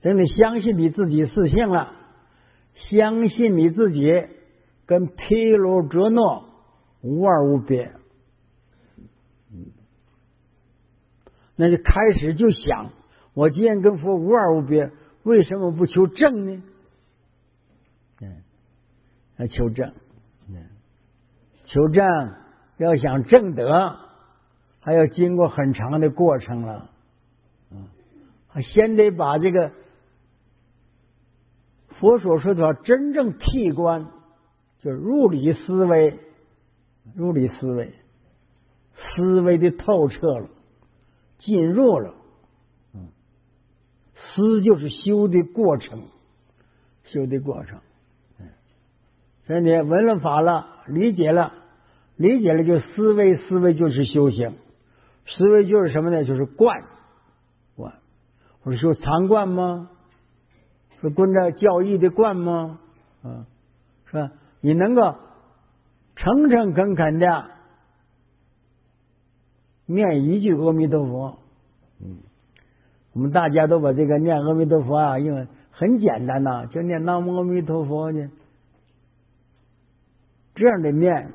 等你相信你自己自信了，相信你自己跟毗卢遮那无二无别，那就开始就想，我既然跟佛无二无别，为什么不求证呢？要求证，求证要想证得，还要经过很长的过程了。先得把这个佛所说的真正剔观，就是入理思维，入理思维，思维的透彻了，进入了。思就是修的过程，修的过程。所以你闻了法了，理解了，理解了就思维，思维就是修行，思维就是什么呢？就是观。我是说常观吗？是跟着教义的观吗？是吧？你能够诚诚恳恳的念一句阿弥陀佛。我们大家都把这个念阿弥陀佛啊，因为很简单呐，就念南无阿弥陀佛呢。这样的念，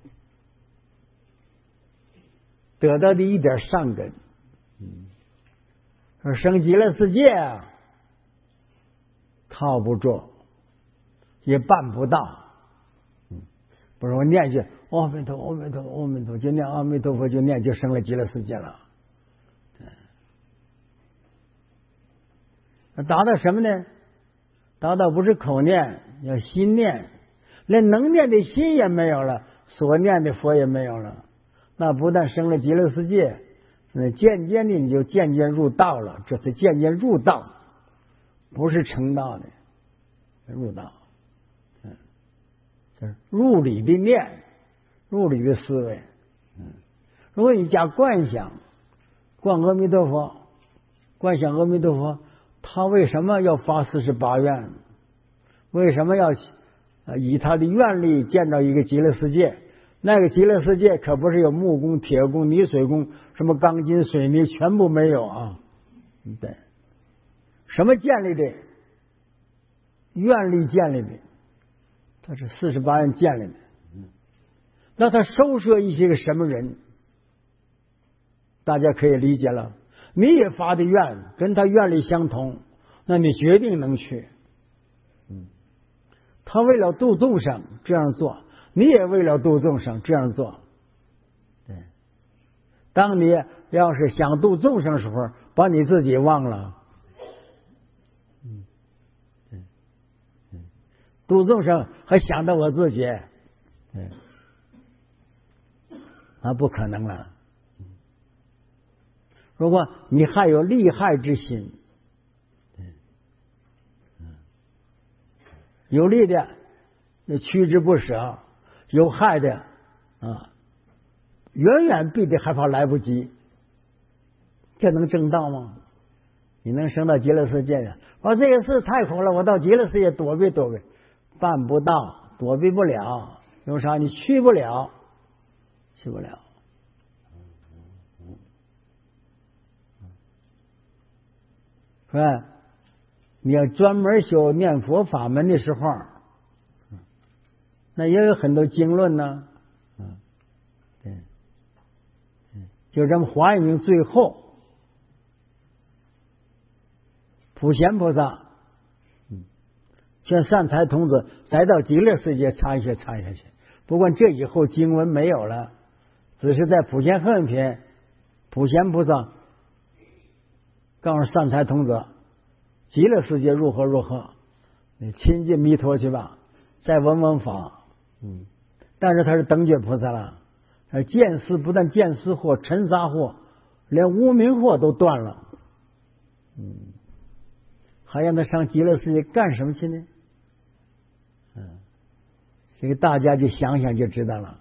得到的一点善根。说生极乐世界啊，靠不住，也办不到。不是我念句阿弥陀佛，阿弥陀佛，阿弥陀佛，就念阿弥陀佛，就念就生了极乐世界了。达到什么呢？达到不是口念，要心念，连能念的心也没有了，所念的佛也没有了。那不但生了极乐世界，渐渐的你就渐渐入道了。这是渐渐入道，不是成道的，入道。就是入理的念，入理的思维。如果你加观想，观阿弥陀佛，观想阿弥陀佛，他为什么要发48愿？为什么要以他的愿力建造一个极乐世界？那个极乐世界可不是有木工、铁工、泥水工，什么钢筋、水泥全部没有啊！对，什么建立的？愿力建立的，他是48愿建立的。那他收摄一些个什么人？大家可以理解了。你也发的愿跟他愿力相同，那你决定能去。他为了度众生这样做，你也为了度众生这样做。对，当你要是想度众生的时候，把你自己忘了。度众生还想到我自己，那不可能了。如果你还有利害之心，有利的趋之不舍，有害的远远避得害怕来不及，这能正道吗？你能升到极乐世界的？我这个事太苦了，我到极乐世界躲避躲避，办不到，躲避不了。有啥？你去不了，去不了。是吧？你要专门修念佛法门的时候，那也有很多经论呢。对，就这么华严经最后，普贤菩萨劝善财童子再到极乐世界参学参下去。不过这以后经文没有了，只是在普贤恨品，普贤菩萨告诉善财童子，极乐世界如何如何，你亲近弥陀去吧，再闻闻法。但是他是等觉菩萨了，见思不但见思惑、尘沙惑，连无明惑都断了。还让他上极乐世界干什么去呢？这个大家就想想就知道了。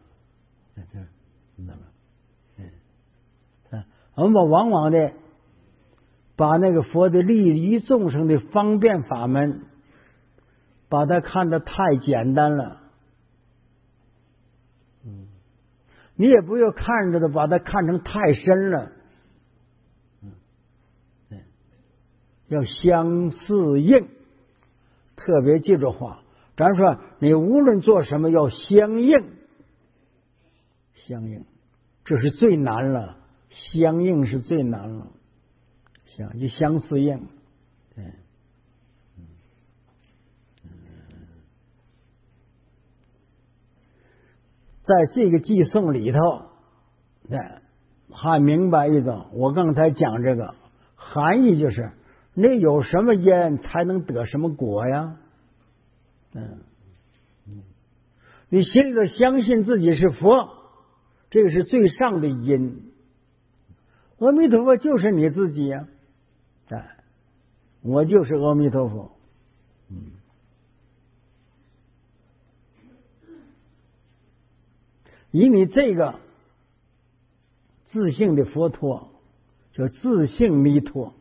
我们往往的把那个佛的利益众生的方便法门，把它看得太简单了。你也不要看着的把它看成太深了。 要相似应，特别记住话。咱说你无论做什么要相应，相应这是最难了，相应是最难了，就相似应。对，在这个寄送里头，还明白一种，我刚才讲这个含义就是你有什么因才能得什么果呀。你心里头相信自己是佛，这个是最上的因。阿弥陀佛就是你自己呀，我就是阿弥陀佛。以你这个自性的佛陀，叫自性弥陀。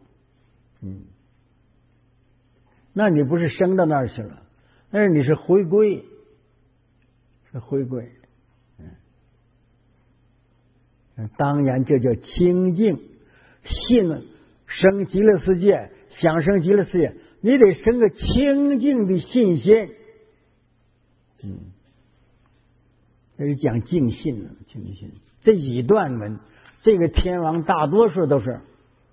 那你不是升到那儿去了，但是你是回归，当然这叫清净。信生极乐世界，想生极乐世界，你得生个清净的信心。这是讲净信了，净信。这一段文，这个天王大多数都是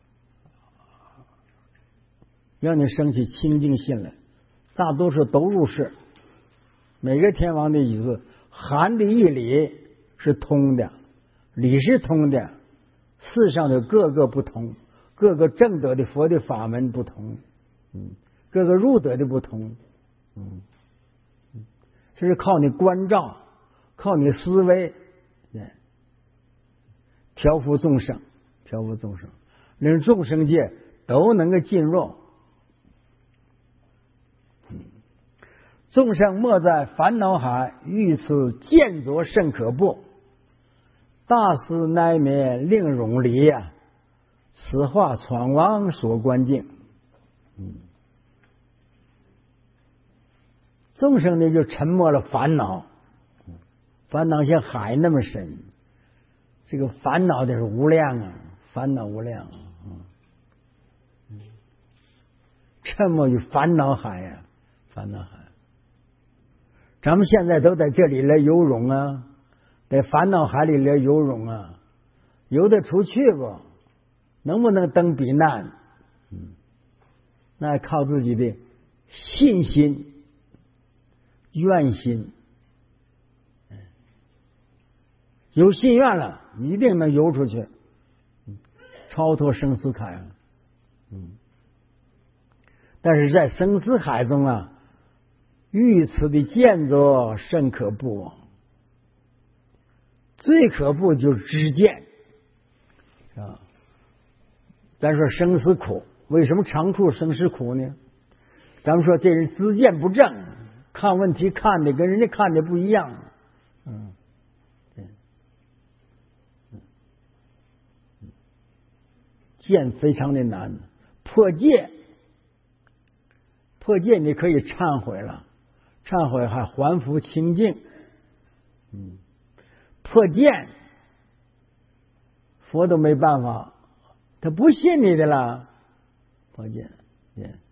让你升起清净信来，大多数都入世。每个天王的意思，含的义理是通的，理是通的，世上的各个不同，各个正德的佛的法门不同，各个入德的不同，这是靠你关照，靠你思维，调伏众生，令众生界都能够进入。众生莫在烦恼海，遇此见着甚可怖。大师乃免令容离呀，此话闯王所观境。众生呢就沉没了烦恼，烦恼像海那么深，这个烦恼的是无量啊，烦恼无量啊，沉没于烦恼海呀，烦恼海。咱们现在都在这里来游泳啊，在烦恼海里来游泳啊，游得出去不？能不能登彼岸？那靠自己的信心、愿心。有心愿了，一定能游出去，超脱生死海。但是在生死海中啊，遇此的见着甚可怖，最可怖就是知见啊。咱说生死苦，为什么常处生死苦呢？咱们说这人知见不正，看问题看的跟人家看的不一样。见非常的难，破戒你可以忏悔了，忏悔还还复清净。破戒佛都没办法，他不信你的了。破戒